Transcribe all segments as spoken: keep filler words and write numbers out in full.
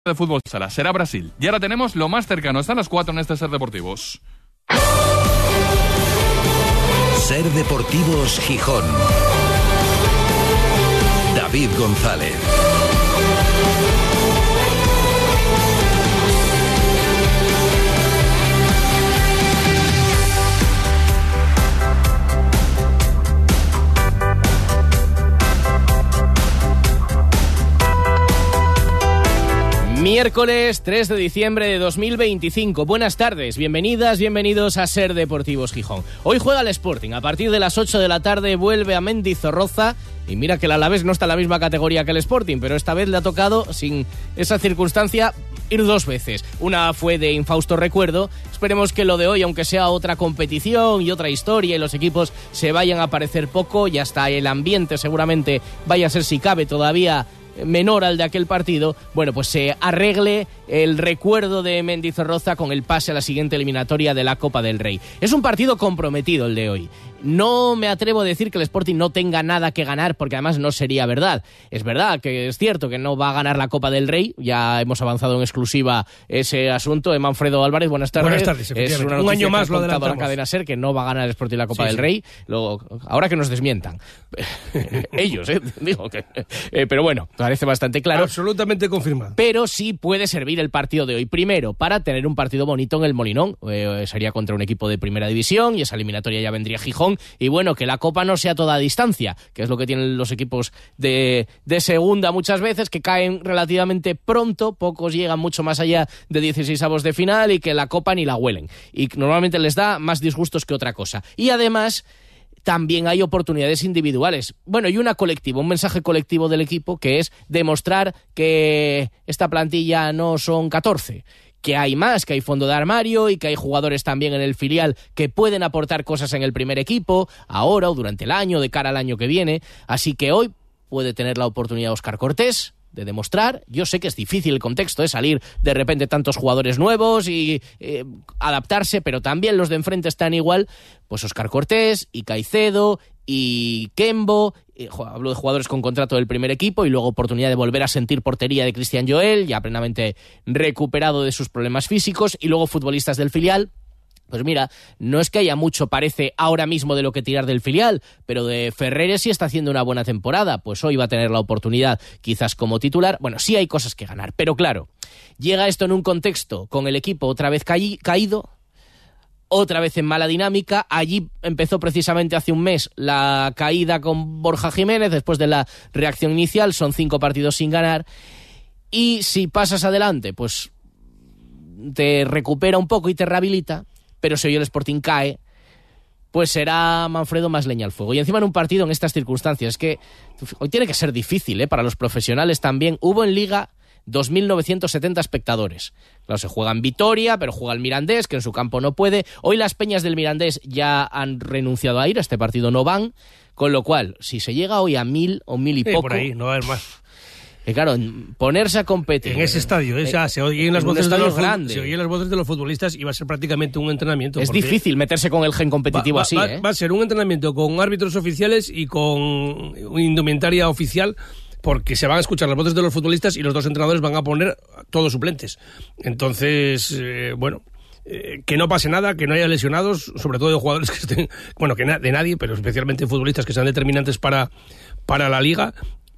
de fútbol sala será Brasil. Y ahora tenemos lo más cercano, están las cuatro en este Ser Deportivos. Ser Deportivos Gijón. David González. Miércoles tres de diciembre de dos mil veinticinco. Buenas tardes, bienvenidas, bienvenidos a Ser Deportivos Gijón. Hoy juega el Sporting, a partir de las ocho de la tarde vuelve a Mendizorroza. Y mira que el Alavés no está en la misma categoría que el Sporting, pero esta vez le ha tocado, sin esa circunstancia, ir dos veces. Una fue de infausto recuerdo. Esperemos que lo de hoy, aunque sea otra competición y otra historia y los equipos se vayan a parecer poco y hasta el ambiente seguramente vaya a ser, si cabe, todavía menor al de aquel partido, bueno, pues se arregle el recuerdo de Mendizorroza con el pase a la siguiente eliminatoria de la Copa del Rey. Es un partido comprometido el de hoy. No me atrevo a decir que el Sporting no tenga nada que ganar, porque además no sería verdad. Es verdad que es cierto que no va a ganar la Copa del Rey, ya hemos avanzado en exclusiva ese asunto. De Manfredo Álvarez, buenas tardes. Buenas tardes, es una un año más que ha lo contado adelantamos. la cadena SER, que no va a ganar el Sporting la Copa sí, del sí. Rey. Luego, ahora que nos desmientan. Ellos, ¿eh? Digo que... Eh, pero bueno, parece bastante claro. Absolutamente confirmado. Pero sí puede servir el partido de hoy. Primero, para tener un partido bonito en el Molinón. Eh, sería contra un equipo de primera división y esa eliminatoria ya vendría Gijón. Y bueno, que la Copa no sea toda a distancia, que es lo que tienen los equipos de, de segunda muchas veces, que caen relativamente pronto, pocos llegan mucho más allá de dieciseisavos de final y que la Copa ni la huelen. Y normalmente les da más disgustos que otra cosa. Y además también hay oportunidades individuales. Bueno, y una colectiva, un mensaje colectivo del equipo, que es demostrar que esta plantilla no son catorce, que hay más, que hay fondo de armario y que hay jugadores también en el filial que pueden aportar cosas en el primer equipo, ahora o durante el año, de cara al año que viene. Así que hoy puede tener la oportunidad Óscar Cortés de demostrar. Yo sé que es difícil el contexto, de salir de repente tantos jugadores nuevos y eh, adaptarse, pero también los de enfrente están igual. Pues Óscar Cortés y Caicedo y Kembo, eh, hablo de jugadores con contrato del primer equipo, y luego oportunidad de volver a sentir portería de Cristian Joel, ya plenamente recuperado de sus problemas físicos, y luego futbolistas del filial. Pues mira, no es que haya mucho, parece, ahora mismo de lo que tirar del filial, pero de Ferreres sí está haciendo una buena temporada, pues hoy va a tener la oportunidad quizás como titular. Bueno, sí hay cosas que ganar, pero claro, llega esto en un contexto con el equipo otra vez caí, caído, otra vez en mala dinámica. Allí empezó precisamente hace un mes la caída con Borja Jiménez, después de la reacción inicial, son cinco partidos sin ganar, y si pasas adelante, pues te recupera un poco y te rehabilita. Pero si hoy el Sporting cae, pues será Manfredo más leña al fuego. Y encima en un partido en estas circunstancias, es que hoy tiene que ser difícil, ¿eh? Para los profesionales también. Hubo en Liga dos mil novecientos setenta espectadores. Claro, se juega en Vitoria, pero juega el Mirandés, que en su campo no puede. Hoy las peñas del Mirandés ya han renunciado a ir, a este partido no van. Con lo cual, si se llega hoy a mil o mil y Sí, poco... por ahí, no va a haber más. Y claro, ponerse a competir... En ese estadio, ¿eh? O sea, se oyen las voces de los grande. se oyen las voces de los futbolistas y va a ser prácticamente un entrenamiento. Es difícil meterse con el gen competitivo va, va, así, va, ¿eh? Va a ser un entrenamiento con árbitros oficiales y con indumentaria oficial, porque se van a escuchar las voces de los futbolistas y los dos entrenadores van a poner todos suplentes. Entonces, eh, bueno... Eh, que no pase nada, que no haya lesionados, sobre todo de jugadores que estén, bueno, que na- de nadie, pero especialmente futbolistas que sean determinantes para, para la liga,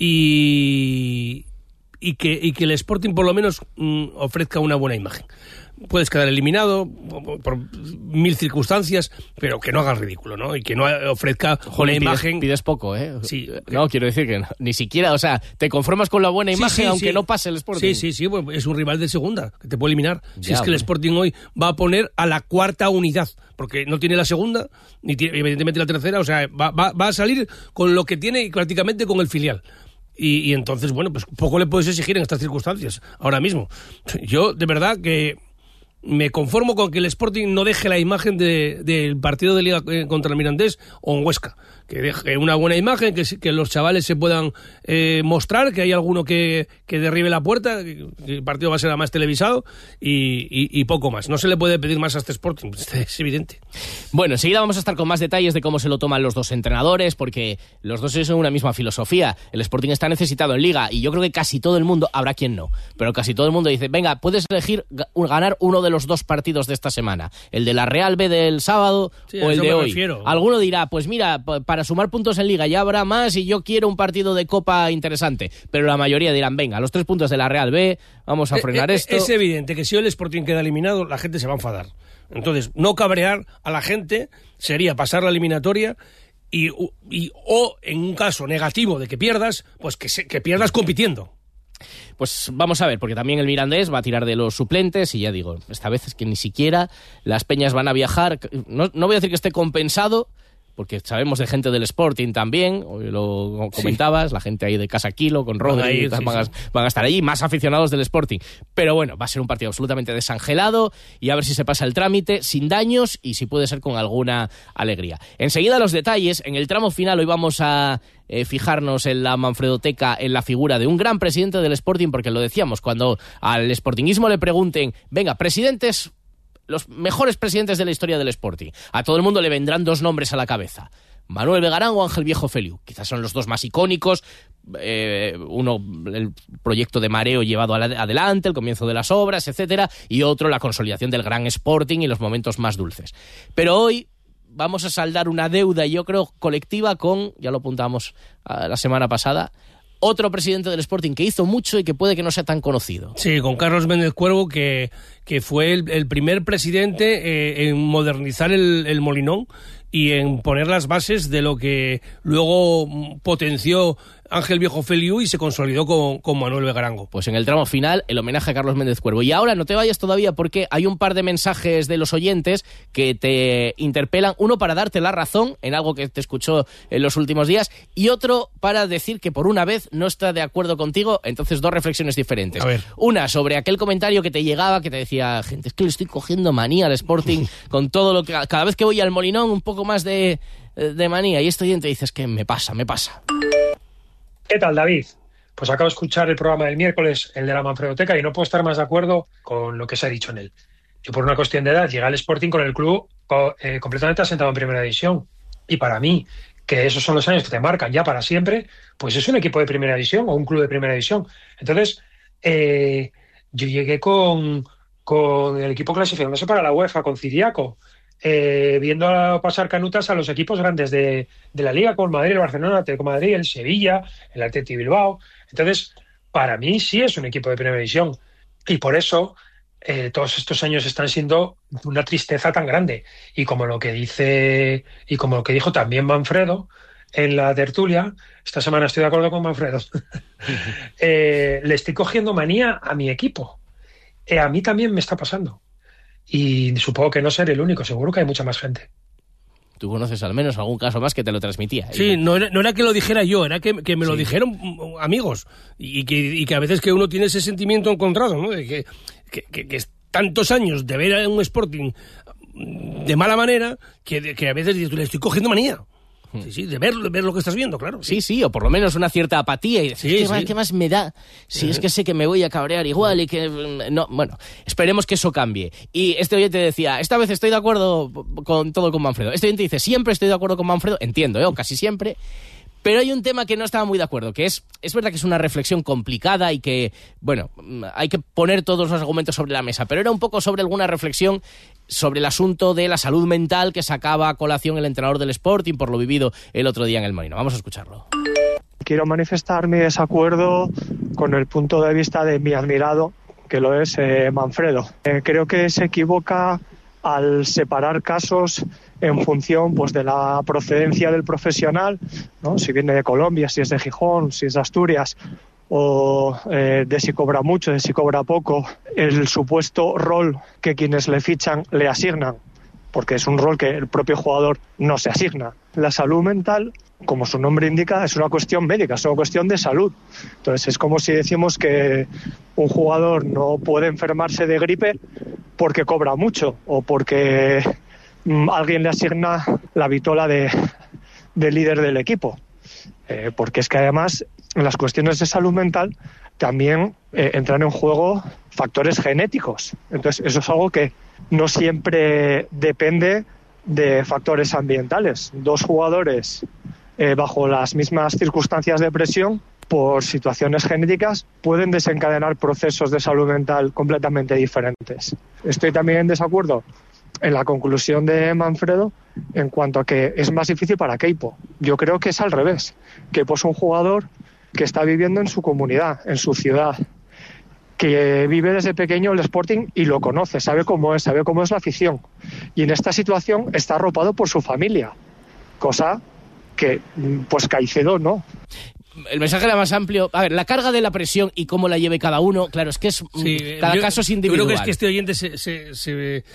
y, y, que, y que el Sporting por lo menos mm, ofrezca una buena imagen. Puedes quedar eliminado por, por mil circunstancias, pero que no hagas ridículo, ¿no? Y que no ofrezca Joder, una pides, imagen... pides poco, ¿eh? Sí. No, quiero decir que no, ni siquiera, o sea, te conformas con la buena Sí, imagen, sí, aunque sí. no pase el Sporting. Sí, sí, sí, bueno, es un rival de segunda, que te puede eliminar. Si Ya, es que el hombre. Sporting hoy va a poner a la cuarta unidad, porque no tiene la segunda, ni tiene, evidentemente la tercera, o sea, va, va, va a salir con lo que tiene y prácticamente con el filial. Y, y entonces, bueno, pues poco le puedes exigir en estas circunstancias, ahora mismo. Yo, de verdad, que me conformo con que el Sporting no deje la imagen de, del partido de Liga contra el Mirandés o en Huesca, que que deje una buena imagen, que, que los chavales se puedan eh, mostrar, que hay alguno que, que derribe la puerta, que el partido va a ser además televisado y, y, y poco más. No se le puede pedir más a este Sporting, es evidente. Bueno, enseguida vamos a estar con más detalles de cómo se lo toman los dos entrenadores, porque los dos son una misma filosofía. El Sporting está necesitado en Liga y yo creo que casi todo el mundo, habrá quien no, pero casi todo el mundo dice, venga, puedes elegir ganar uno de los dos partidos de esta semana, el de la Real B del sábado sí, o el de hoy. Refiero. Alguno dirá, pues mira, para sumar puntos en Liga ya habrá más y yo quiero un partido de Copa interesante, pero la mayoría dirán, venga, los tres puntos de la Real B, vamos a frenar eh, eh, esto. Es evidente que si el Sporting queda eliminado, la gente se va a enfadar. Entonces, no cabrear a la gente sería pasar la eliminatoria y, y o en un caso negativo de que pierdas, pues que, se, que pierdas compitiendo. Pues vamos a ver, porque también el Mirandés va a tirar de los suplentes y ya digo, esta vez es que ni siquiera las peñas van a viajar. No, no voy a decir que esté compensado, porque sabemos de gente del Sporting también, hoy lo comentabas, sí. La gente ahí de Casa Kilo, con Rodri, van, sí, van, a, van a estar allí, más aficionados del Sporting. Pero bueno, va a ser un partido absolutamente desangelado y a ver si se pasa el trámite sin daños y si puede ser con alguna alegría. Enseguida los detalles, en el tramo final hoy vamos a eh, fijarnos en la Manfredoteca, en la figura de un gran presidente del Sporting, porque lo decíamos, cuando al sportinguismo le pregunten, venga, presidentes... los mejores presidentes de la historia del Sporting. A todo el mundo le vendrán dos nombres a la cabeza. Manuel Begarán o Ángel Viejo Feliu. Quizás son los dos más icónicos. Eh, uno, el proyecto de mareo llevado adelante, el comienzo de las obras, etcétera. Y otro, la consolidación del gran Sporting y los momentos más dulces. Pero hoy vamos a saldar una deuda, yo creo, colectiva con, ya lo apuntamos uh, la semana pasada, otro presidente del Sporting que hizo mucho y que puede que no sea tan conocido. Sí, con Carlos Méndez Cuervo, que, que fue el, el primer presidente eh, en modernizar el, el Molinón y en poner las bases de lo que luego potenció Ángel Viejo Feliu y se consolidó con, con Manuel Begarango. Pues en el tramo final, el homenaje a Carlos Méndez Cuervo. Y ahora no te vayas todavía porque hay un par de mensajes de los oyentes que te interpelan. Uno para darte la razón en algo que te escuchó en los últimos días y otro para decir que por una vez no está de acuerdo contigo. Entonces, dos reflexiones diferentes. A ver. Una sobre aquel comentario que te llegaba, que te decía, gente, es que le estoy cogiendo manía al Sporting con todo lo que... Cada vez que voy al Molinón, un poco más de, de manía. Y este oyente dice, es que me pasa, me pasa. ¿Qué tal, David? Pues acabo de escuchar el programa del miércoles, el de la Manfredoteca, y no puedo estar más de acuerdo con lo que se ha dicho en él. Yo, por una cuestión de edad, llegué al Sporting con el club eh, completamente asentado en Primera División. Y para mí, que esos son los años que te marcan ya para siempre, pues es un equipo de Primera División o un club de Primera División. Entonces, eh, yo llegué con, con el equipo clasificándose para la UEFA, con Ciriaco, Eh, viendo a pasar canutas a los equipos grandes de, de la Liga, como el Madrid, el Barcelona, el Atlético de Madrid, el Sevilla, el Athletic Bilbao. Entonces, para mí sí es un equipo de Primera División. Y por eso eh, todos estos años están siendo una tristeza tan grande. Y como lo que dice, y como lo que dijo también Manfredo en la tertulia, esta semana estoy de acuerdo con Manfredo, eh, le estoy cogiendo manía a mi equipo. Eh, a mí también me está pasando. Y supongo que no seré el único, seguro que hay mucha más gente. Tú conoces al menos algún caso más que te lo transmitía. ¿eh? Sí, no era, no era que lo dijera yo, era que, que me lo sí. dijeron amigos. Y que, y que a veces que uno tiene ese sentimiento encontrado, ¿no? De que, que, que, que es tantos años de ver a un Sporting de mala manera que, que a veces dices, le estoy cogiendo manía. Sí, sí, de ver, de ver lo que estás viendo, claro. Sí, sí, o por lo menos una cierta apatía. Y decir, sí, ¿qué, sí. más, ¿qué más me da? Si es que sé que me voy a cabrear igual y que... no, bueno, esperemos que eso cambie. Y este oyente decía, esta vez estoy de acuerdo con todo con Manfredo. Este oyente dice, siempre estoy de acuerdo con Manfredo, entiendo, ¿eh? O casi siempre... Pero hay un tema que no estaba muy de acuerdo, que es, es verdad que es una reflexión complicada y que, bueno, hay que poner todos los argumentos sobre la mesa, pero era un poco sobre alguna reflexión sobre el asunto de la salud mental que sacaba a colación el entrenador del Sporting por lo vivido el otro día en el Molino. Vamos a escucharlo. Quiero manifestar mi desacuerdo con el punto de vista de mi admirado, que lo es eh, Manfredo. Eh, creo que se equivoca al separar casos en función pues de la procedencia del profesional, ¿no? Si viene de Colombia, si es de Gijón, si es de Asturias, o eh, de si cobra mucho, de si cobra poco, el supuesto rol que quienes le fichan le asignan, porque es un rol que el propio jugador no se asigna. La salud mental, como su nombre indica, es una cuestión médica, es una cuestión de salud. Entonces es como si decimos que un jugador no puede enfermarse de gripe porque cobra mucho o porque mmm, alguien le asigna la vitola de, de líder del equipo. Eh, porque es que además en las cuestiones de salud mental también eh, entran en juego factores genéticos. Entonces eso es algo que no siempre depende de factores ambientales. Dos jugadores eh, bajo las mismas circunstancias de presión, por situaciones genéticas, pueden desencadenar procesos de salud mental completamente diferentes. Estoy también en desacuerdo en la conclusión de Manfredo en cuanto a que es más difícil para Queipo. Yo creo que es al revés. Queipo es un jugador que está viviendo en su comunidad, en su ciudad, que vive desde pequeño el Sporting y lo conoce, sabe cómo es, sabe cómo es la afición. Y en esta situación está arropado por su familia, cosa que pues Caicedo no. El mensaje era más amplio. A ver, la carga de la presión y cómo la lleve cada uno, claro, es que es sí, cada yo, caso es individual. Yo creo que es que este oyente se, se, se,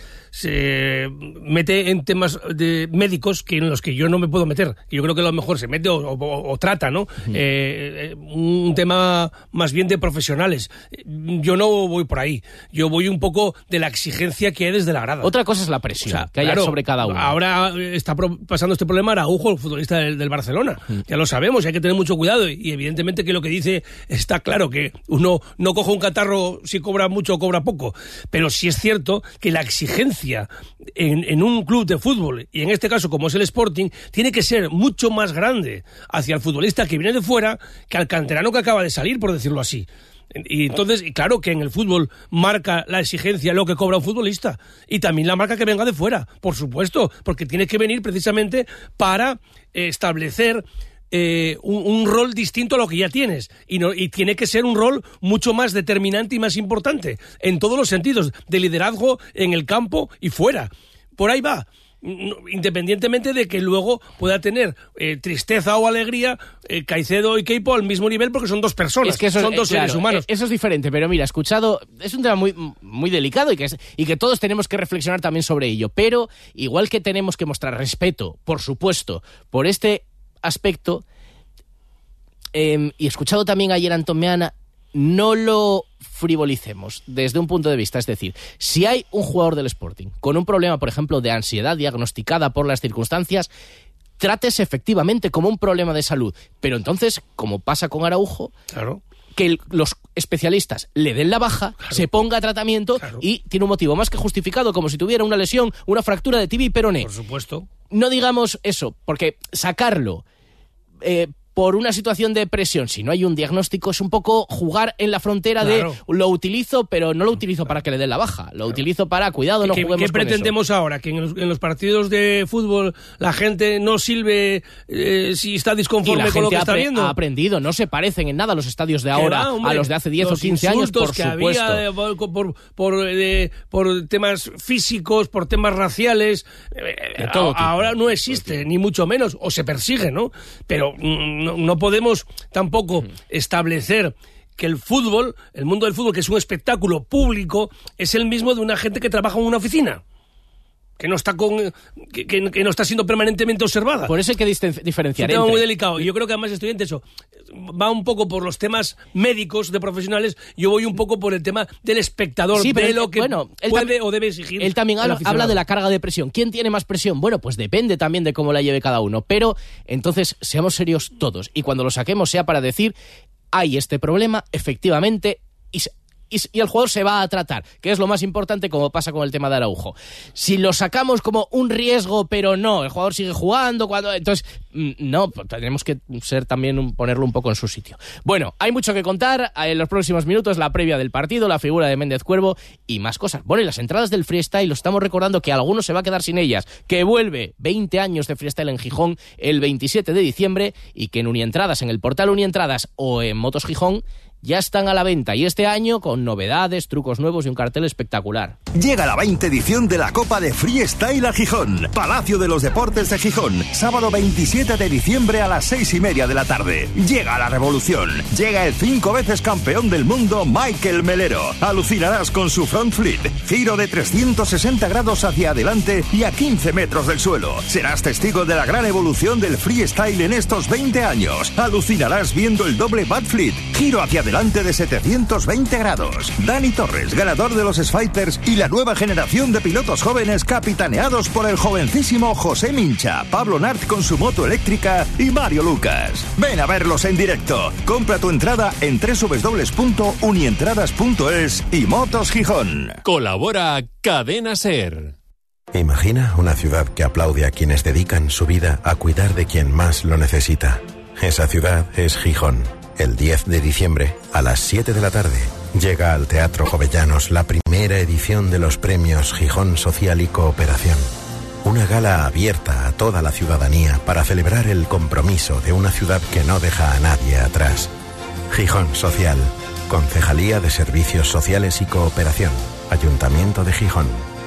se mete en temas de médicos que en los que yo no me puedo meter. Yo creo que a lo mejor se mete o, o, o trata, ¿no? Uh-huh. Eh, un tema más bien de profesionales. Yo no voy por ahí. Yo voy un poco de la exigencia que hay desde la grada. Otra cosa es la presión, o sea, que haya claro, sobre cada uno. Ahora está pasando este problema Araujo, el futbolista del, del Barcelona. Uh-huh. Ya lo sabemos, hay que tener mucho cuidado. Y evidentemente que lo que dice está claro, que uno no coge un catarro si cobra mucho o cobra poco, pero sí es cierto que la exigencia en, en un club de fútbol, y en este caso como es el Sporting, tiene que ser mucho más grande hacia el futbolista que viene de fuera que al canterano que acaba de salir, por decirlo así. Y entonces, claro que en el fútbol marca la exigencia lo que cobra un futbolista, y también la marca que venga de fuera, por supuesto, porque tiene que venir precisamente para eh, establecer Eh, un, un rol distinto a lo que ya tienes y, no, y tiene que ser un rol mucho más determinante y más importante en todos los sentidos, de liderazgo en el campo y fuera. Por ahí va, independientemente de que luego pueda tener eh, tristeza o alegría eh, Caicedo y Queipo al mismo nivel, porque son dos personas, es que eso, son dos eh, seres claro, humanos. Eso es diferente, pero mira, escuchado, es un tema muy, muy delicado y que, es, y que todos tenemos que reflexionar también sobre ello, pero igual que tenemos que mostrar respeto, por supuesto, por este aspecto, eh, y escuchado también ayer a Antón Meana, no lo frivolicemos desde un punto de vista, es decir, si hay un jugador del Sporting con un problema, por ejemplo, de ansiedad diagnosticada por las circunstancias, trátese efectivamente como un problema de salud, pero entonces, como pasa con Araujo, claro, que el, los especialistas le den la baja, claro, se ponga a tratamiento, claro, y tiene un motivo más que justificado, como si tuviera una lesión, una fractura de tibia y peroné. Por supuesto. No digamos eso, porque sacarlo eh, por una situación de presión, si no hay un diagnóstico, es un poco jugar en la frontera, claro, de lo utilizo, pero no lo utilizo para que le den la baja, lo claro, utilizo para, cuidado, no ¿Qué, juguemos ¿qué pretendemos con eso? Ahora? ¿Que en los, en los partidos de fútbol la gente no silbe eh, si está disconforme con lo que está viendo? Ha aprendido, no se parecen en nada los estadios de ahora va, hombre, a los de hace diez o quince años, por que supuesto. Había, por, por, por, eh, por temas físicos, por temas raciales, eh, todo tipo, ahora no existe, ni mucho menos, o se persigue, ¿no? Pero mm, no, no podemos tampoco establecer que el fútbol, el mundo del fútbol, que es un espectáculo público, es el mismo de una gente que trabaja en una oficina, que no está con que, que, que no está siendo permanentemente observada. Por eso hay que diferenciar. Es un tema entre... muy delicado. Y yo creo que además estudiante eso va un poco por los temas médicos de profesionales, yo voy un poco por el tema del espectador, sí, pero de él, lo que bueno, él puede o debe exigir. Él también habla, habla de la carga de presión. ¿Quién tiene más presión? Bueno, pues depende también de cómo la lleve cada uno. Pero entonces seamos serios todos. Y cuando lo saquemos sea para decir, hay este problema, efectivamente, y Y, y el jugador se va a tratar, que es lo más importante, como pasa con el tema de Araujo. Si lo sacamos como un riesgo, pero no, el jugador sigue jugando, cuando entonces no, tenemos que ser también un, ponerlo un poco en su sitio. Bueno, hay mucho que contar en los próximos minutos, la previa del partido, la figura de Méndez Cuervo y más cosas. Bueno, y las entradas del freestyle, lo estamos recordando que alguno se va a quedar sin ellas, que vuelve veinte años de freestyle en Gijón el veintisiete de diciembre y que en Unientradas, en el portal Unientradas o en Motos Gijón, ya están a la venta, y este año con novedades, trucos nuevos y un cartel espectacular. Llega la veinte edición de la Copa de Freestyle a Gijón. Palacio de los Deportes de Gijón. Sábado veintisiete de diciembre a las seis y media de la tarde. Llega la revolución. Llega el cinco veces campeón del mundo Michael Melero. Alucinarás con su front flip. Giro de trescientos sesenta grados hacia adelante y a quince metros del suelo. Serás testigo de la gran evolución del freestyle en estos veinte años. Alucinarás viendo el doble backflip. Giro hacia adelante de setecientos veinte grados. Dani Torres, ganador de los Spiders y la una nueva generación de pilotos jóvenes capitaneados por el jovencísimo José Mincha, Pablo Nart con su moto eléctrica y Mario Lucas. Ven a verlos en directo. Compra tu entrada en doble u doble u doble u punto unientradas punto es y Motos Gijón. Colabora Cadena SER. Imagina una ciudad que aplaude a quienes dedican su vida a cuidar de quien más lo necesita. Esa ciudad es Gijón. El diez de diciembre, a las siete de la tarde, llega al Teatro Jovellanos la primera edición de los premios Gijón Social y Cooperación. Una gala abierta a toda la ciudadanía para celebrar el compromiso de una ciudad que no deja a nadie atrás. Gijón Social, Concejalía de Servicios Sociales y Cooperación, Ayuntamiento de Gijón.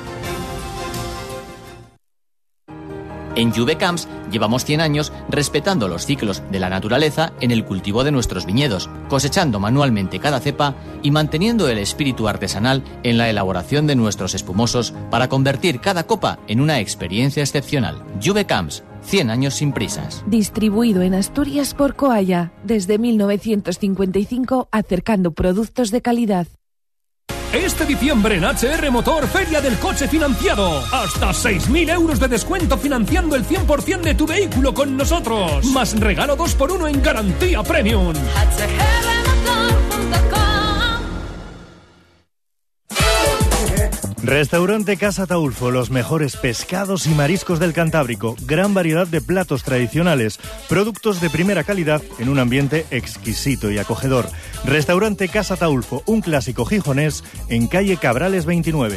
En Juve Camps llevamos cien años respetando los ciclos de la naturaleza en el cultivo de nuestros viñedos, cosechando manualmente cada cepa y manteniendo el espíritu artesanal en la elaboración de nuestros espumosos para convertir cada copa en una experiencia excepcional. Juve Camps, cien años sin prisas. Distribuido en Asturias por Coalla, desde mil novecientos cincuenta y cinco, acercando productos de calidad. Este diciembre en H R Motor, Feria del Coche Financiado. Hasta seis mil euros de descuento financiando el cien por ciento de tu vehículo con nosotros. Más regalo dos por uno en garantía premium. H R motor punto com. Restaurante Casa Taulfo, los mejores pescados y mariscos del Cantábrico, gran variedad de platos tradicionales, productos de primera calidad en un ambiente exquisito y acogedor. Restaurante Casa Taulfo, un clásico gijonés en calle Cabrales veintinueve.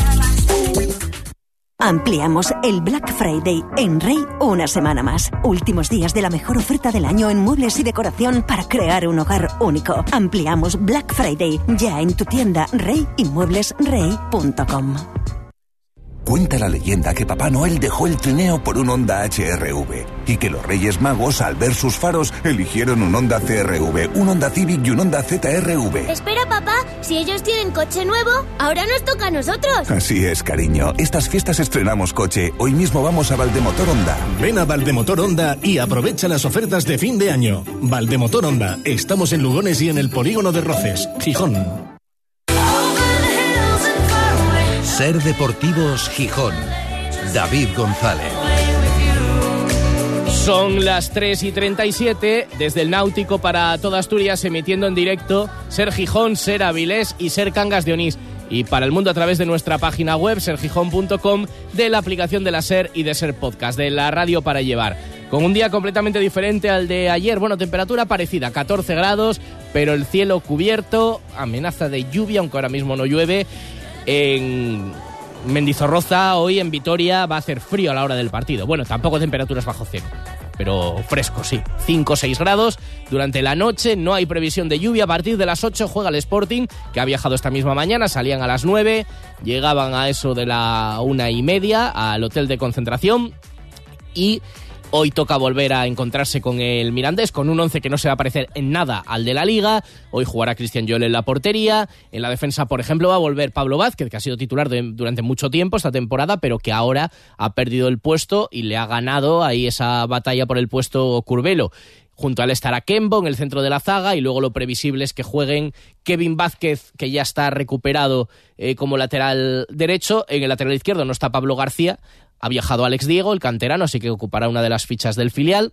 Ampliamos el Black Friday en Rey una semana más. Últimos días de la mejor oferta del año en muebles y decoración para crear un hogar único. Ampliamos Black Friday ya en tu tienda rey y muebles rey punto com. Cuenta la leyenda que Papá Noel dejó el trineo por un Honda H R V y que los Reyes Magos, al ver sus faros, eligieron un Honda C R V, un Honda Civic y un Honda Z R V. Espera, papá, si ellos tienen coche nuevo, ahora nos toca a nosotros. Así es, cariño. Estas fiestas estrenamos coche. Hoy mismo vamos a Valdemotor Honda. Ven a Valdemotor Honda y aprovecha las ofertas de fin de año. Valdemotor Honda. Estamos en Lugones y en el Polígono de Roces, Gijón. Ser Deportivos Gijón. David González. Son las tres y treinta y siete, desde el Náutico para toda Asturias, emitiendo en directo Ser Gijón, Ser Avilés y Ser Cangas de Onís. Y para el mundo a través de nuestra página web, ser gijón punto com, de la aplicación de la SER y de SER Podcast, de la radio para llevar. Con un día completamente diferente al de ayer. Bueno, temperatura parecida, catorce grados, pero el cielo cubierto, amenaza de lluvia, aunque ahora mismo no llueve. En Mendizorroza, hoy en Vitoria, va a hacer frío a la hora del partido. Bueno, tampoco temperaturas bajo cero, pero fresco, sí. cinco o seis grados durante la noche, no hay previsión de lluvia. A partir de las ocho juega el Sporting, que ha viajado esta misma mañana, salían a las nueve, llegaban a eso de la una y media al hotel de concentración y hoy toca volver a encontrarse con el Mirandés, con un once que no se va a parecer en nada al de la Liga. Hoy jugará Cristian Joel en la portería. En la defensa, por ejemplo, va a volver Pablo Vázquez, que ha sido titular de, durante mucho tiempo esta temporada, pero que ahora ha perdido el puesto y le ha ganado ahí esa batalla por el puesto Curbelo. Junto a él estará Kembo en el centro de la zaga y luego lo previsible es que jueguen Kevin Vázquez, que ya está recuperado eh, como lateral derecho. En el lateral izquierdo no está Pablo García. Ha viajado Alex Diego, el canterano, así que ocupará una de las fichas del filial.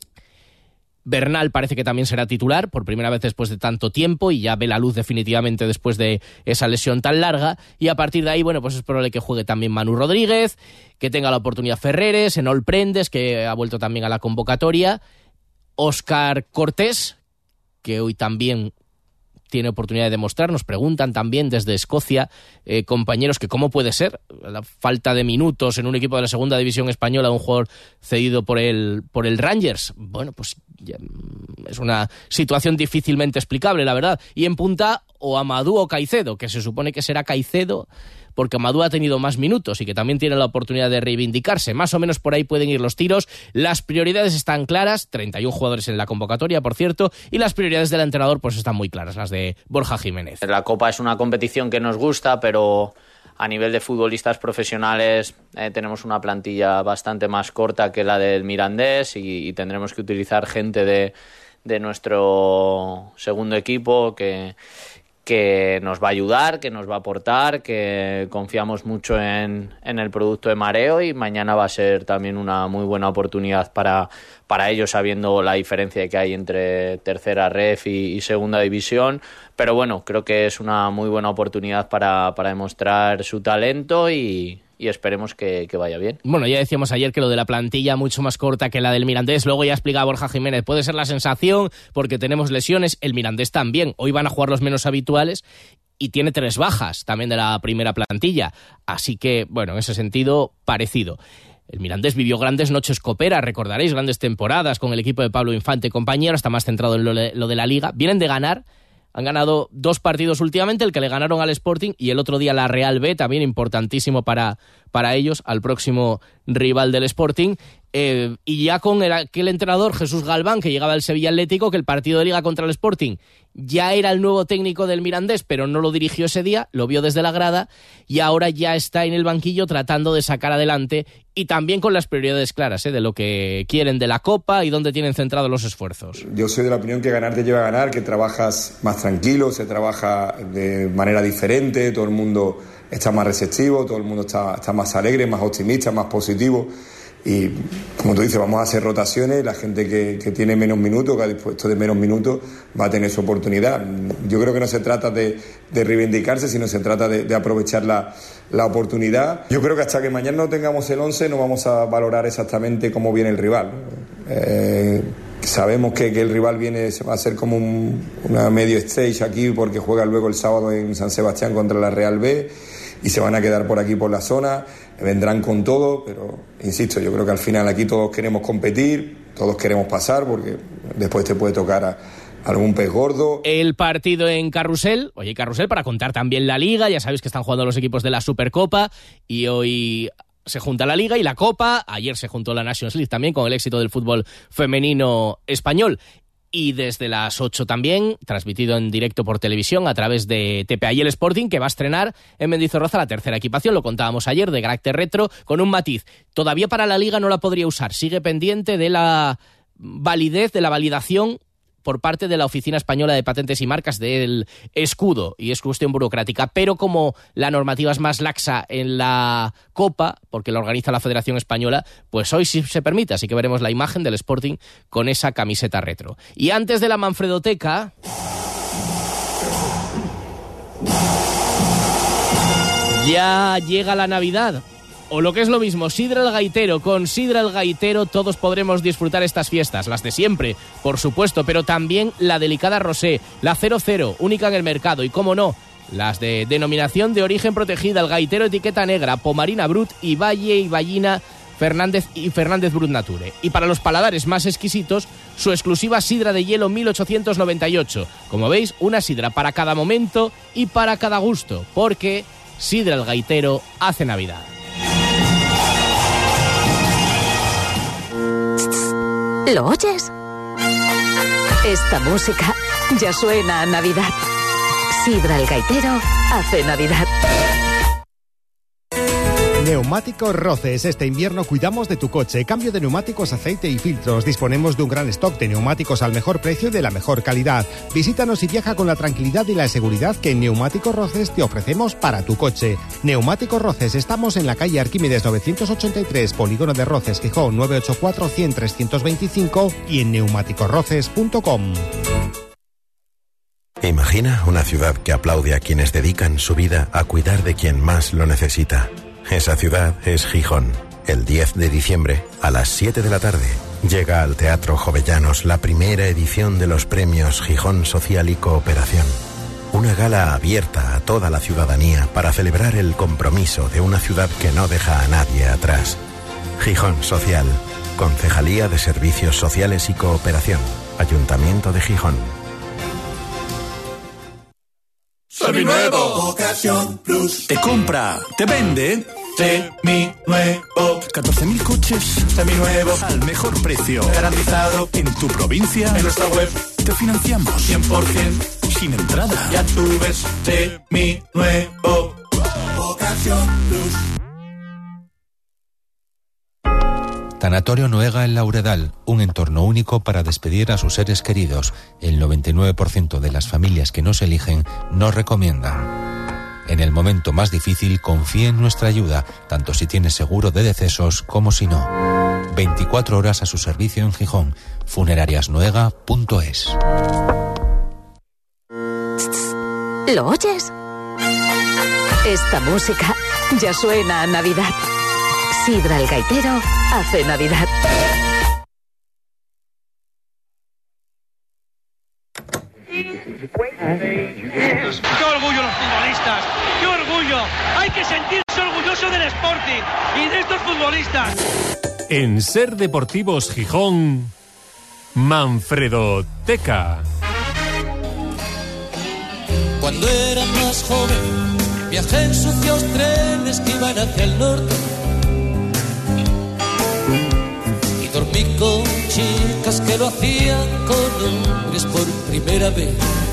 Bernal parece que también será titular por primera vez después de tanto tiempo y ya ve la luz definitivamente después de esa lesión tan larga. Y a partir de ahí, bueno, pues es probable que juegue también Manu Rodríguez, que tenga la oportunidad Ferreres, Enol Prendes, que ha vuelto también a la convocatoria, Óscar Cortés, que hoy también tiene oportunidad de demostrar. Nos preguntan también desde Escocia, eh, compañeros, que cómo puede ser la falta de minutos en un equipo de la segunda división española, un jugador cedido por el, por el Rangers. Bueno, pues ya, es una situación difícilmente explicable, la verdad. Y en punta, o Amadou o Caicedo, que se supone que será Caicedo, porque Amadou ha tenido más minutos y que también tiene la oportunidad de reivindicarse. Más o menos por ahí pueden ir los tiros. Las prioridades están claras, treinta y uno jugadores en la convocatoria, por cierto, y las prioridades del entrenador pues están muy claras, las de Borja Jiménez. La Copa es una competición que nos gusta, pero a nivel de futbolistas profesionales eh, tenemos una plantilla bastante más corta que la del Mirandés y, y tendremos que utilizar gente de, de nuestro segundo equipo que... que nos va a ayudar, que nos va a aportar, que confiamos mucho en, en el producto de Mareo, y mañana va a ser también una muy buena oportunidad para, para ellos, sabiendo la diferencia que hay entre tercera ref y, y segunda división. Pero bueno, creo que es una muy buena oportunidad para, para demostrar su talento y... y esperemos que, que vaya bien. Bueno, ya decíamos ayer que lo de la plantilla mucho más corta que la del Mirandés, luego ya explicaba Borja Jiménez, puede ser la sensación porque tenemos lesiones, el Mirandés también, hoy van a jugar los menos habituales y tiene tres bajas también de la primera plantilla, así que, bueno, en ese sentido, parecido. El Mirandés vivió grandes noches coperas, recordaréis, grandes temporadas con el equipo de Pablo Infante y compañero, está más centrado en lo, lo de la Liga, vienen de ganar. Han ganado dos partidos últimamente, el que le ganaron al Sporting y el otro día la Real B, también importantísimo para, para ellos, al próximo rival del Sporting. Eh, y ya con el, aquel entrenador, Jesús Galván, que llegaba del Sevilla Atlético, que el partido de Liga contra el Sporting ya era el nuevo técnico del Mirandés, pero no lo dirigió ese día, lo vio desde la grada y ahora ya está en el banquillo tratando de sacar adelante y también con las prioridades claras, ¿eh? De lo que quieren de la Copa y dónde tienen centrados los esfuerzos. Yo soy de la opinión que ganar te lleva a ganar, que trabajas más tranquilo, se trabaja de manera diferente, todo el mundo está más receptivo, todo el mundo está, está más alegre, más optimista, más positivo. Y como tú dices, vamos a hacer rotaciones, la gente que, que tiene menos minutos, que ha dispuesto de menos minutos, va a tener su oportunidad. Yo creo que no se trata de, de reivindicarse, sino se trata de, de aprovechar la, la oportunidad. Yo creo que hasta que mañana no tengamos el once no vamos a valorar exactamente cómo viene el rival. Eh, sabemos que, que el rival viene, va a ser como un, una medio stage aquí porque juega luego el sábado en San Sebastián contra la Real B y se van a quedar por aquí por la zona, vendrán con todo, pero insisto, yo creo que al final aquí todos queremos competir, todos queremos pasar porque después te puede tocar a algún pez gordo. El partido en Carrusel, oye, Carrusel para contar también la Liga, ya sabéis que están jugando los equipos de la Supercopa y hoy se junta la Liga y la Copa, ayer se juntó la Nations League también con el éxito del fútbol femenino español. Y desde las ocho también, transmitido en directo por televisión a través de T P A y el Sporting, que va a estrenar en Mendizorroza la tercera equipación, lo contábamos ayer, de carácter retro, con un matiz. Todavía para la Liga no la podría usar, sigue pendiente de la validez, de la validación por parte de la Oficina Española de Patentes y Marcas del escudo, y es cuestión burocrática, pero como la normativa es más laxa en la Copa, porque la organiza la Federación Española, pues hoy sí se permite, así que veremos la imagen del Sporting con esa camiseta retro. Y antes de la Manfredoteca, ya llega la Navidad. O lo que es lo mismo, Sidra el Gaitero. Con Sidra el Gaitero todos podremos disfrutar estas fiestas, las de siempre, por supuesto, pero también la delicada Rosé, la cero cero, única en el mercado, y cómo no, las de denominación de origen protegida, el Gaitero etiqueta negra, Pomarina Brut y Valle y Ballina Fernández y Fernández Brut Nature. Y para los paladares más exquisitos, su exclusiva sidra de hielo mil ochocientos noventa y ocho. Como veis, una sidra para cada momento y para cada gusto, porque Sidra el Gaitero hace Navidad. ¿Lo oyes? Esta música ya suena a Navidad. Sidra el Gaitero hace Navidad. Neumáticos Roces. Este invierno cuidamos de tu coche. Cambio de neumáticos, aceite y filtros. Disponemos de un gran stock de neumáticos al mejor precio y de la mejor calidad. Visítanos y viaja con la tranquilidad y la seguridad que en Neumáticos Roces te ofrecemos para tu coche. Neumáticos Roces. Estamos en la calle Arquímedes novecientos ochenta y tres, Polígono de Roces, Gijón, nueve ocho cuatro, cien, trescientos veinticinco y en neumáticos roces punto com. Imagina una ciudad que aplaude a quienes dedican su vida a cuidar de quien más lo necesita. Esa ciudad es Gijón. El diez de diciembre, a las siete de la tarde, llega al Teatro Jovellanos la primera edición de los premios Gijón Social y Cooperación. Una gala abierta a toda la ciudadanía para celebrar el compromiso de una ciudad que no deja a nadie atrás. Gijón Social, Concejalía de Servicios Sociales y Cooperación, Ayuntamiento de Gijón. Seminuevo. Ocasión Plus. Te compra, te vende. Seminuevo. catorce mil coches. Seminuevos. Al mejor precio. Garantizado. En tu provincia. En nuestra web. Te financiamos. cien por ciento. Sin entrada. Ya tú ves. Seminuevo. Ocasión Plus. Tanatorio Noega El Lauredal, un entorno único para despedir a sus seres queridos. El noventa y nueve por ciento de las familias que nos eligen nos recomiendan. En el momento más difícil, confía en nuestra ayuda, tanto si tienes seguro de decesos como si no. veinticuatro horas a su servicio en Gijón. funerarias noega punto es. ¿Lo oyes? Esta música ya suena a Navidad. Sidra el Gaitero hace Navidad. ¡Qué orgullo los futbolistas! ¡Qué orgullo! Hay que sentirse orgulloso del Sporting y de estos futbolistas. En Ser Deportivos Gijón, Manfredo Teca. Cuando era más joven, viajé en sucios trenes que iban hacia el norte. Y dormí con chicas que lo hacían con hombres por primera vez.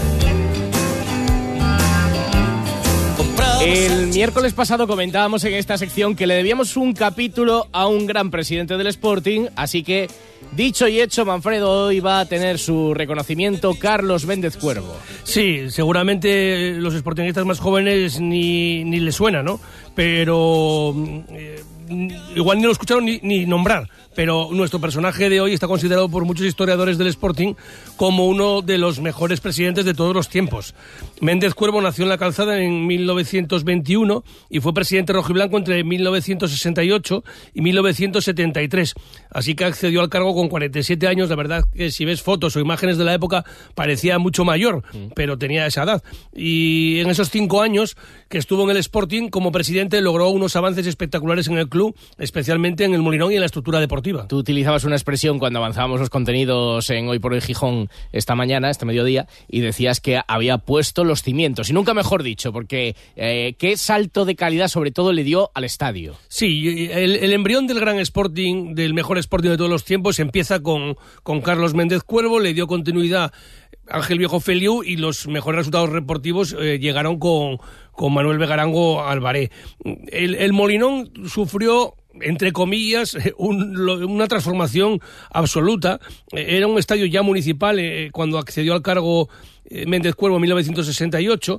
El miércoles pasado comentábamos en esta sección que le debíamos un capítulo a un gran presidente del Sporting, así que, dicho y hecho, Manfredo, hoy va a tener su reconocimiento Carlos Méndez Cuervo. Sí, seguramente los sportingistas más jóvenes ni, ni les suena, ¿no? Pero eh, igual ni lo escucharon ni, ni nombrar. Pero nuestro personaje de hoy está considerado por muchos historiadores del Sporting como uno de los mejores presidentes de todos los tiempos. Méndez Cuervo nació en La Calzada en mil novecientos veintiuno y fue presidente rojiblanco entre mil novecientos sesenta y ocho y mil novecientos setenta y tres. Así que accedió al cargo con cuarenta y siete años. La verdad que si ves fotos o imágenes de la época parecía mucho mayor, mm. pero tenía esa edad. Y en esos cinco años que estuvo en el Sporting como presidente logró unos avances espectaculares en el club, especialmente en el Molinón y en la estructura deportiva. Tú utilizabas una expresión cuando avanzábamos los contenidos en Hoy por Hoy Gijón esta mañana, este mediodía, y decías que había puesto los cimientos, y nunca mejor dicho, porque eh, qué salto de calidad sobre todo le dio al estadio. Sí, el, el embrión del gran Sporting, del mejor Sporting de todos los tiempos, empieza con, con Carlos Méndez Cuervo, le dio continuidad Ángel Viejo Feliu y los mejores resultados deportivos eh, llegaron con, con Manuel Vegarango Alvaré. El, el Molinón sufrió, entre comillas, un, una transformación absoluta. Era un estadio ya municipal eh, cuando accedió al cargo eh, Méndez Cuervo en mil novecientos sesenta y ocho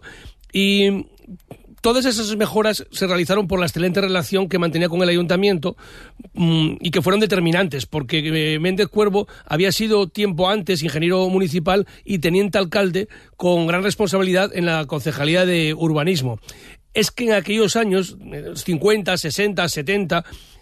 y todas esas mejoras se realizaron por la excelente relación que mantenía con el ayuntamiento mmm, y que fueron determinantes, porque eh, Méndez Cuervo había sido tiempo antes ingeniero municipal y teniente alcalde con gran responsabilidad en la concejalía de urbanismo. Es que en aquellos años, cincuenta, sesenta, setenta,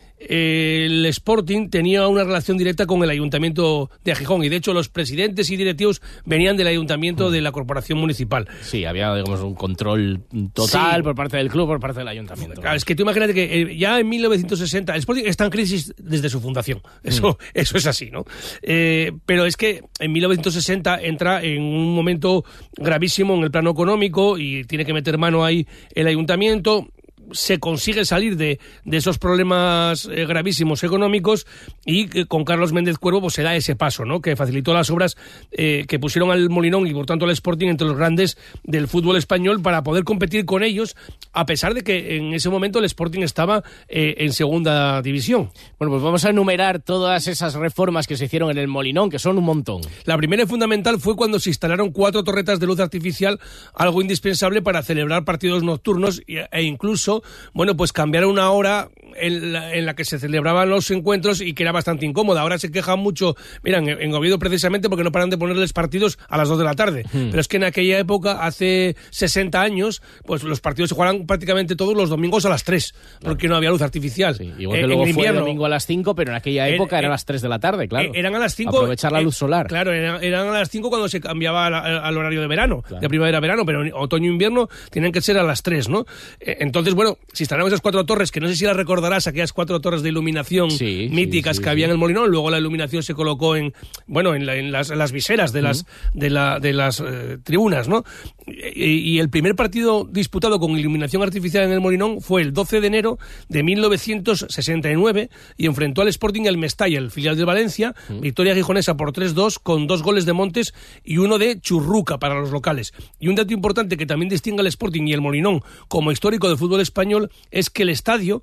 eh, el Sporting tenía una relación directa con el ayuntamiento de Gijón y de hecho los presidentes y directivos venían del ayuntamiento de la corporación municipal. Sí, había digamos un control total sí. por parte del club, por parte del ayuntamiento. Claro, es que tú imagínate que eh, ya en mil novecientos sesenta el Sporting está en crisis desde su fundación, eso, mm. eso es así, ¿no? Eh, pero es que en mil novecientos sesenta entra en un momento gravísimo en el plano económico y tiene que meter mano ahí el ayuntamiento. Se consigue salir de, de esos problemas eh, gravísimos económicos y eh, con Carlos Méndez Cuervo pues se da ese paso, ¿no? Que facilitó las obras eh, que pusieron al Molinón y por tanto al Sporting entre los grandes del fútbol español para poder competir con ellos, a pesar de que en ese momento el Sporting estaba eh, en segunda división. Bueno, pues vamos a enumerar todas esas reformas que se hicieron en el Molinón, que son un montón. La primera y fundamental fue cuando se instalaron cuatro torretas de luz artificial, algo indispensable para celebrar partidos nocturnos e incluso bueno, pues cambiar una hora en la, en la que se celebraban los encuentros y que era bastante incómoda. Ahora se quejan mucho, mira, en, en Oviedo precisamente porque no paran de ponerles partidos a las dos de la tarde. Hmm. Pero es que en aquella época, hace sesenta años, pues los partidos se jugaban prácticamente todos los domingos a las tres, porque claro. no había luz artificial. Sí, igual que eh, luego fue el domingo a las cinco, pero en aquella época eh, eran eh, las tres de la tarde, claro. Eh, eran a las cinco. Aprovechar la luz solar. Eh, claro, eran, eran a las cinco cuando se cambiaba al, al horario de verano, claro. de primavera-verano, pero en otoño-invierno tienen que ser a las tres, ¿no? Eh, entonces, bueno, si instalaron esas cuatro torres, que no sé si las recordarás, aquellas cuatro torres de iluminación sí, míticas sí, sí, que sí. había en el Molinón, luego la iluminación se colocó en, bueno, en, la, en, las, en las viseras de las, uh-huh. de la, de las eh, tribunas, ¿no? Y, y el primer partido disputado con iluminación artificial en el Molinón fue el doce de enero de mil novecientos sesenta y nueve y enfrentó al Sporting el Mestalla, el filial de Valencia, uh-huh. victoria gijonesa por tres dos con dos goles de Montes y uno de Churruca para los locales. Y un dato importante que también distingue al Sporting y el Molinón como histórico del fútbol español es que el estadio, el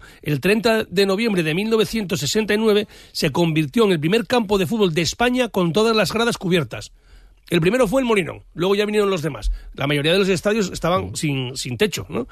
treinta de noviembre de mil novecientos sesenta y nueve se convirtió en el primer campo de fútbol de España con todas las gradas cubiertas. El primero fue el Molinón, luego ya vinieron los demás. La mayoría de los estadios estaban sin, sin techo, ¿no?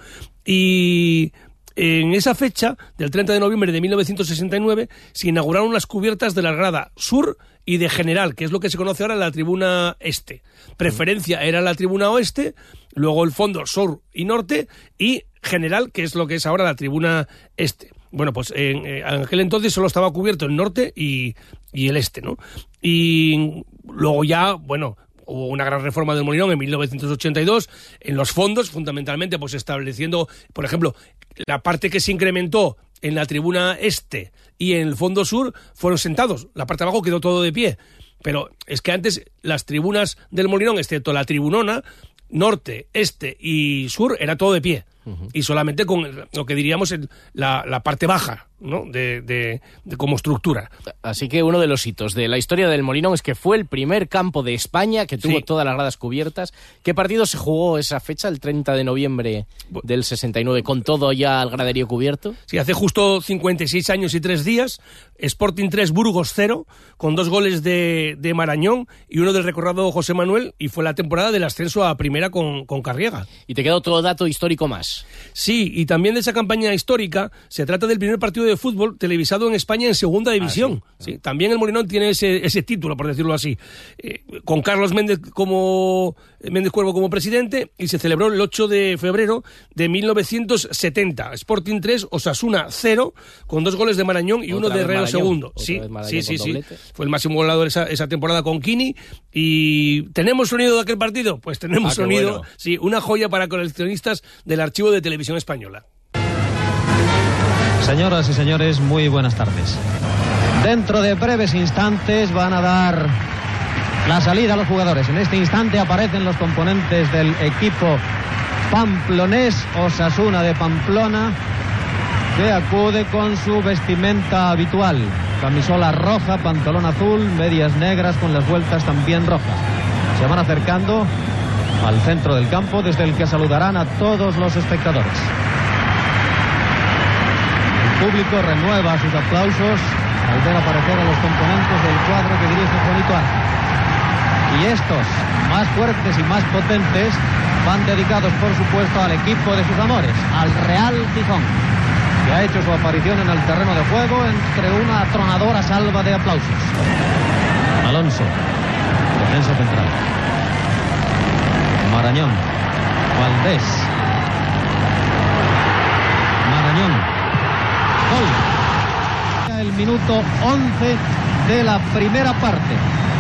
Y en esa fecha, del treinta de noviembre de mil novecientos sesenta y nueve, se inauguraron las cubiertas de la grada sur y de general, que es lo que se conoce ahora la tribuna este. Preferencia era la tribuna oeste, luego el fondo sur y norte, y general, que es lo que es ahora la tribuna este. Bueno, pues en, en aquel entonces solo estaba cubierto el norte y, y el este, ¿no? Y luego ya, bueno, hubo una gran reforma del Molinón en mil novecientos ochenta y dos, en los fondos, fundamentalmente, pues estableciendo, por ejemplo, la parte que se incrementó en la tribuna este y en el fondo sur fueron sentados. La parte de abajo quedó todo de pie. Pero es que antes las tribunas del Molinón, excepto la tribunona, norte, este y sur, era todo de pie. Uh-huh. Y solamente con lo que diríamos el, la, la parte baja, ¿no? De, de, de como estructura. Así que uno de los hitos de la historia del Molinón es que fue el primer campo de España que tuvo sí. todas las gradas cubiertas. ¿Qué partido se jugó esa fecha, el treinta de noviembre del sesenta y nueve, con todo ya el graderío cubierto? Sí, hace justo cincuenta y seis años y tres días, Sporting tres, Burgos cero, con dos goles de, de Marañón y uno del recordado José Manuel, y fue la temporada del ascenso a primera con, con Carriega. Y te queda otro dato histórico más. Sí, y también de esa campaña histórica, se trata del primer partido de fútbol televisado en España en segunda división. Ah, sí. Sí, también el Molinón tiene ese, ese título, por decirlo así, eh, con Carlos Méndez como Méndez Cuervo como presidente, y se celebró el ocho de febrero de mil novecientos setenta. Sporting tres, Osasuna cero, con dos goles de Marañón y Otra uno de Herrero segundo. Sí, sí, sí, sí. Fue el máximo goleador esa, esa temporada con Kini. ¿Y tenemos sonido de aquel partido? Pues tenemos ah, sonido. Bueno. Sí, una joya para coleccionistas del archivo de Televisión Española. Señoras y señores, muy buenas tardes. Dentro de breves instantes van a dar la salida a los jugadores. En este instante aparecen los componentes del equipo pamplonés, Osasuna de Pamplona, que acude con su vestimenta habitual. Camisola roja, pantalón azul, medias negras con las vueltas también rojas. Se van acercando al centro del campo, desde el que saludarán a todos los espectadores. El público renueva sus aplausos al ver aparecer a los componentes del cuadro que dirige Juanito Arce. Y estos, más fuertes y más potentes, van dedicados, por supuesto, al equipo de sus amores, al Real Gijón, que ha hecho su aparición en el terreno de juego entre una atronadora salva de aplausos. Alonso, defensa central. Marañón, Valdés, Marañón, gol. El minuto once de la primera parte.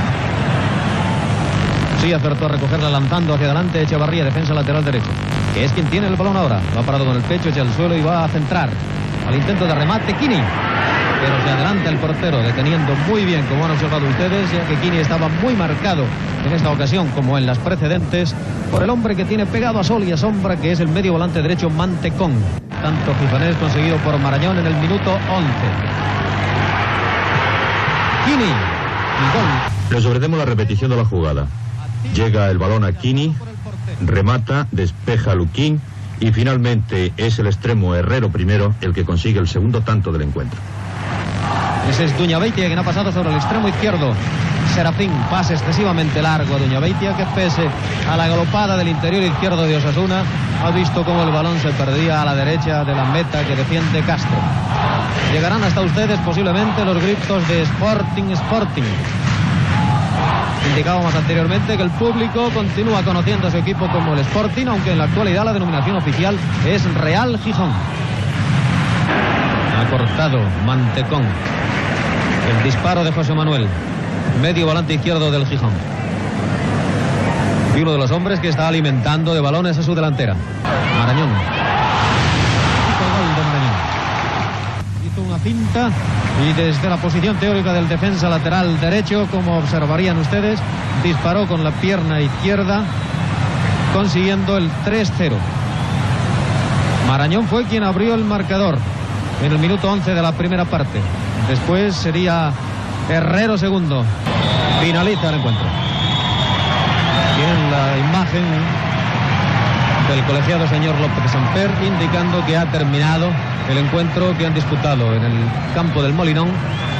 Sí, acertó a recogerla lanzando hacia adelante Echevarría, defensa lateral derecho, que es quien tiene el balón ahora. Lo ha parado con el pecho, echa al suelo y va a centrar. Al intento de remate, Kini. Pero se adelanta el portero, deteniendo muy bien, como han observado ustedes, ya que Kini estaba muy marcado en esta ocasión, como en las precedentes, por el hombre que tiene pegado a sol y a sombra, que es el medio volante derecho Mantecón. Tanto gijonés conseguido por Marañón en el minuto once. Kini, y gol. Les ofrecemos la repetición de la jugada. Llega el balón a Kini, remata, despeja a Luquín y finalmente es el extremo Herrero primero el que consigue el segundo tanto del encuentro. Ese es Duñabeitia, quien ha pasado sobre el extremo izquierdo. Serafín, pase excesivamente largo a Duñabeitia, que pese a la galopada del interior izquierdo de Osasuna, ha visto cómo el balón se perdía a la derecha de la meta que defiende Castro. Llegarán hasta ustedes posiblemente los gritos de Sporting, Sporting. Indicábamos anteriormente que el público continúa conociendo a su equipo como el Sporting, aunque en la actualidad la denominación oficial es Real Gijón. Ha cortado Mantecón. El disparo de José Manuel, medio volante izquierdo del Gijón. Y uno de los hombres que está alimentando de balones a su delantera, Marañón. Gol de Marañón. Hizo una finta y desde la posición teórica del defensa lateral derecho, como observarían ustedes, disparó con la pierna izquierda, consiguiendo el tres cero. Marañón fue quien abrió el marcador en el minuto once de la primera parte. Después sería Herrero segundo. Finaliza el encuentro. Tienen la imagen del colegiado señor López Samper, indicando que ha terminado el encuentro que han disputado en el campo del Molinón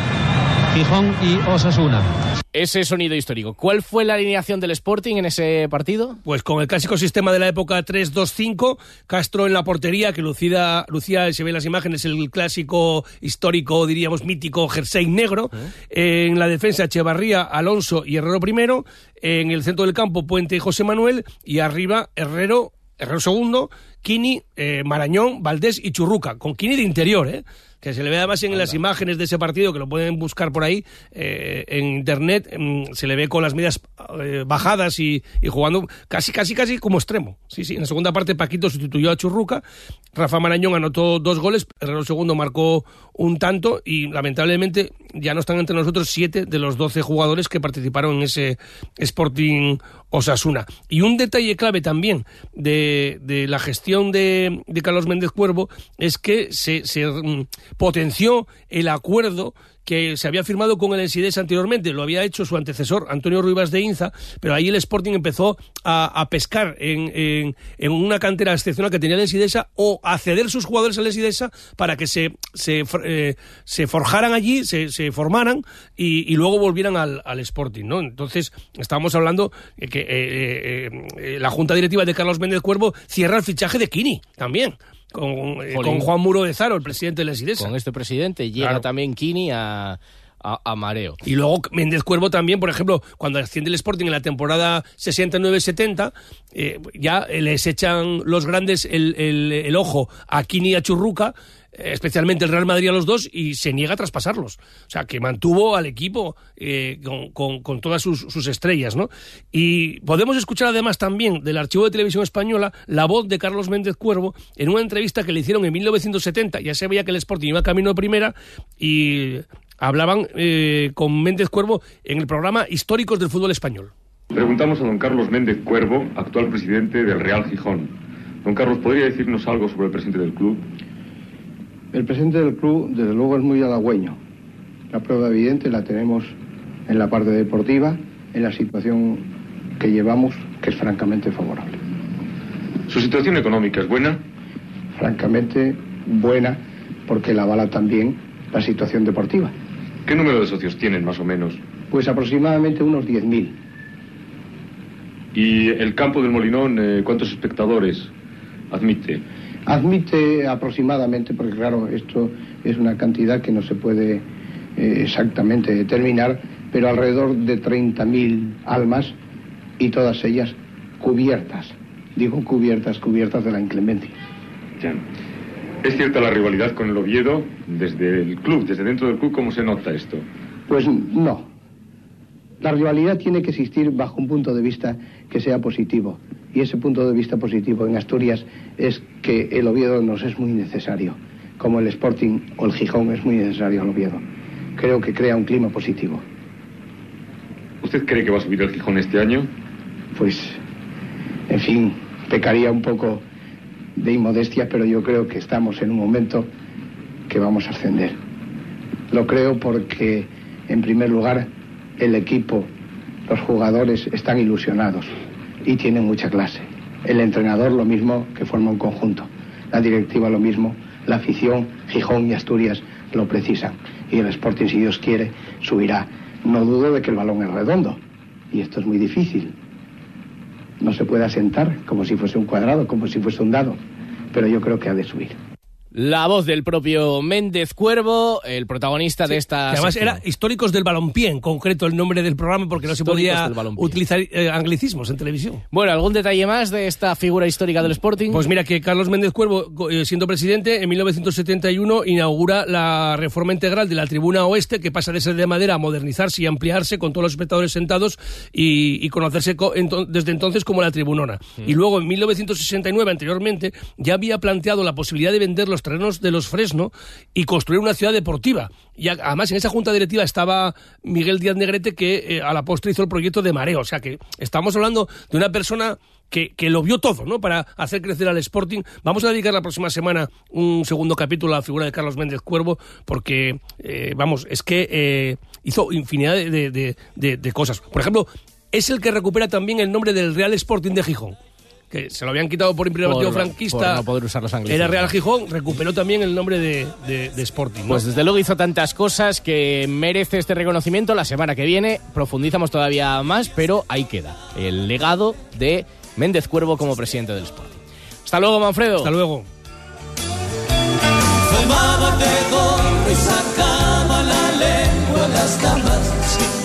Gijón y Osasuna. Ese sonido histórico. ¿Cuál fue la alineación del Sporting en ese partido? Pues con el clásico sistema de la época tres dos cinco, Castro en la portería, que lucida, lucía, se ven las imágenes, el clásico histórico, diríamos mítico, jersey negro. ¿Eh? En la defensa, Echevarría, Alonso y Herrero primero. En el centro del campo, Puente y José Manuel. Y arriba, Herrero, Herrero segundo, Quini, eh, Marañón, Valdés y Churruca. Con Quini de interior, ¿eh? Que se le ve además en las imágenes de ese partido, que lo pueden buscar por ahí eh, en internet, mm, se le ve con las medias eh, bajadas y, y jugando casi, casi, casi como extremo. Sí, sí. En la segunda parte Paquito sustituyó a Churruca, Rafa Marañón anotó dos goles, Herrero segundo marcó un tanto y lamentablemente ya no están entre nosotros siete de los doce jugadores que participaron en ese Sporting Osasuna. Y un detalle clave también de, de la gestión de, de Carlos Méndez Cuervo es que se, se mm, potenció el acuerdo que se había firmado con el Ensidesa anteriormente. Lo había hecho su antecesor, Antonio Ruibas de Inza, pero ahí el Sporting empezó a, a pescar en, en, en una cantera excepcional que tenía el Ensidesa, o a ceder sus jugadores al Ensidesa para que se, se, eh, se forjaran allí, se, se formaran y, y luego volvieran al, al Sporting, ¿no? Entonces, estábamos hablando de que eh, eh, la Junta Directiva de Carlos Méndez Cuervo cierra el fichaje de Quini también. Con, eh, con Juan Muro de Zaro, el presidente de la Ensidesa. Con este presidente llega claro. también Quini a, a, a Mareo. Y luego Méndez Cuervo también, por ejemplo, cuando asciende el Sporting en la temporada sesenta y nueve setenta, eh, ya les echan los grandes el, el, el ojo a Quini y a Churruca, especialmente el Real Madrid a los dos, y se niega a traspasarlos. O sea, que mantuvo al equipo eh, con, con, con todas sus, sus estrellas, ¿no? Y podemos escuchar además también del Archivo de Televisión Española la voz de Carlos Méndez Cuervo en una entrevista que le hicieron en mil novecientos setenta. Ya se veía que el Sporting iba camino de primera y hablaban eh, con Méndez Cuervo en el programa Históricos del Fútbol Español. Preguntamos a don Carlos Méndez Cuervo, actual presidente del Real Gijón. Don Carlos, ¿podría decirnos algo sobre el presidente del club? El presidente del club, desde luego, es muy halagüeño. La prueba evidente la tenemos en la parte deportiva, en la situación que llevamos, que es francamente favorable. ¿Su situación económica es buena? Francamente buena, porque la avala también la situación deportiva. ¿Qué número de socios tienen, más o menos? Pues aproximadamente unos diez mil. ¿Y el campo del Molinón, eh, cuántos espectadores admite? Admite aproximadamente, porque claro, esto es una cantidad que no se puede eh, exactamente determinar, pero alrededor de treinta mil almas, y todas ellas cubiertas. Digo cubiertas, cubiertas de la inclemencia. Ya. ¿Es cierta la rivalidad con el Oviedo desde el club, desde dentro del club? ¿Cómo se nota esto? Pues no. La rivalidad tiene que existir bajo un punto de vista que sea positivo. Y ese punto de vista positivo en Asturias es que el Oviedo nos es muy necesario, como el Sporting o el Gijón es muy necesario al Oviedo. Creo que crea un clima positivo. ¿Usted cree que va a subir el Gijón este año? Pues, en fin, pecaría un poco de inmodestia, pero yo creo que estamos en un momento que vamos a ascender. Lo creo porque, en primer lugar, el equipo, los jugadores están ilusionados y tienen mucha clase. El entrenador lo mismo, que forma un conjunto. La directiva lo mismo, la afición, Gijón y Asturias lo precisan. Y el Sporting, si Dios quiere, subirá. No dudo de que el balón es redondo. Y esto es muy difícil. No se puede asentar como si fuese un cuadrado, como si fuese un dado. Pero yo creo que ha de subir. La voz del propio Méndez Cuervo, el protagonista sí, de esta... Además sección. Era Históricos del Balompié, en concreto el nombre del programa, porque no se podía utilizar eh, anglicismos en televisión. Bueno, ¿algún detalle más de esta figura histórica del Sporting? Pues mira, que Carlos Méndez Cuervo, eh, siendo presidente, en mil novecientos setenta y uno inaugura la reforma integral de la Tribuna Oeste, que pasa de ser de madera a modernizarse y ampliarse con todos los espectadores sentados y, y conocerse co ento desde entonces como la Tribunona. Mm. Y luego, en mil novecientos sesenta y nueve, anteriormente, ya había planteado la posibilidad de vender los terrenos de los Fresno y construir una ciudad deportiva. Y además en esa junta directiva estaba Miguel Díaz Negrete, que eh, a la postre hizo el proyecto de Mareo. O sea que estamos hablando de una persona que, que lo vio todo, ¿no?, para hacer crecer al Sporting. Vamos a dedicar la próxima semana un segundo capítulo a la figura de Carlos Méndez Cuervo, porque, eh, vamos, es que eh, hizo infinidad de, de, de, de cosas. Por ejemplo, es el que recupera también el nombre del Real Sporting de Gijón. que se lo habían quitado por imperativo franquista, por no poder usar los anglicismos. Era Real Gijón, recuperó también el nombre de, de, de Sporting, ¿no? Pues desde luego hizo tantas cosas que merece este reconocimiento. La semana que viene profundizamos todavía más, pero ahí queda el legado de Méndez Cuervo como presidente del Sporting. Hasta luego, Manfredo. Hasta luego. Fumaba de gorro y sacaba la lengua a las damas.